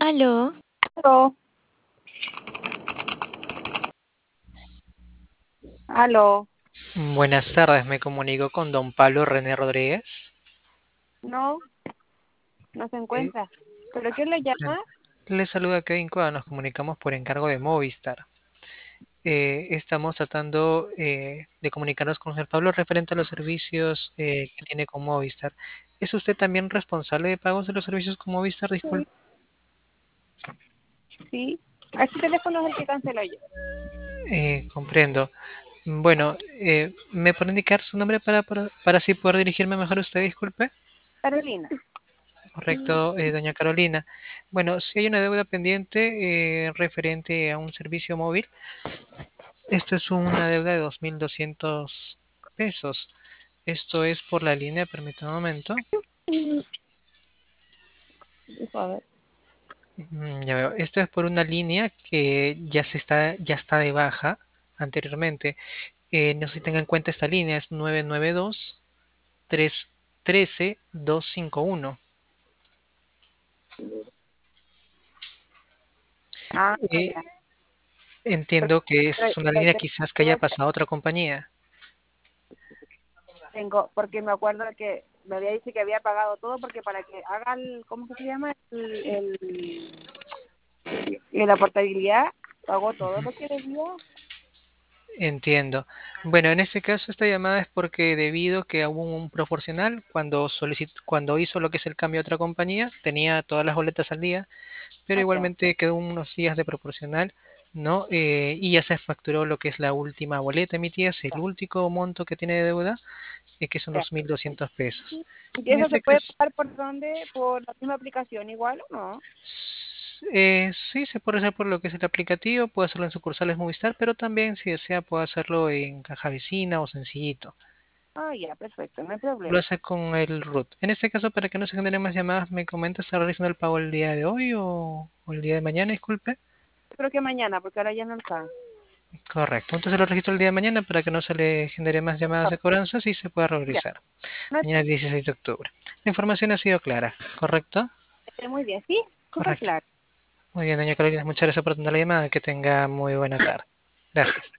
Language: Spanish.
Aló, Aló, aló, Buenas tardes, me comunico con don Pablo René Rodríguez. no, no se Eh, encuentra. ¿Pero quién le llama? Le saluda Kevin Cueva, nos comunicamos por encargo de Movistar. Estamos tratando de comunicarnos con el señor Pablo referente a los servicios que tiene con Movistar. ¿Es usted también responsable de pagos de los servicios con Movistar? Sí, Disculpe. sí. ¿A qué teléfono es el que canceló yo? Comprendo. Bueno, ¿me puede indicar su nombre para así poder dirigirme mejor a usted? Disculpe. Carolina. Correcto, doña Carolina. Bueno, si hay una deuda pendiente referente a un servicio móvil, esto es una deuda de 2.200 pesos. Esto es por la línea, permítame un momento. Dijo, a ver. Ya veo, esto es por una línea que ya está de baja anteriormente. No sé si tenga en cuenta esta línea, es 992-313-251. Ah, Eh, ya. Porque Entiendo que es una línea quizás que haya pasado a otra compañía. tengo, porque me acuerdo que me había dicho que había pagado todo porque para que haga el, ¿cómo que se llama? La portabilidad, pagó todo lo que debía. Entiendo. Bueno, en este caso esta llamada es porque debido que hubo un proporcional cuando hizo lo que es el cambio a otra compañía, tenía todas las boletas al día, pero Ah, ya, igualmente quedó unos días de proporcional, ¿no? Y ya se facturó lo que es la última boleta emitida, es el ya, último monto que tiene de deuda, que son ya. los 1.200 pesos. ¿Y En eso se este puede caso, pagar por dónde? ¿Por la misma aplicación igual o no? sí se puede hacer por lo que es el aplicativo, puede hacerlo en sucursales Movistar, pero también si desea puede hacerlo en caja vecina o sencillito. Ah, ya, perfecto, no hay Lo problema. hace con el root. En este caso, para que no se generen más llamadas, ¿me comenta está realizando el pago el día de hoy o el día de mañana? Disculpe. Yo creo que mañana, porque ahora ya no alcanza. Correcto. Entonces lo registro el día de mañana para que no se le genere más llamadas de cobranzas y se pueda Ya, regularizar. no Mañana es 16 de octubre. La información ha sido clara, ¿correcto? muy bien, sí, súper Correcto. claro. Muy bien, doña Carolina, muchas gracias por atender la llamada. Que tenga muy buena tarde. Gracias.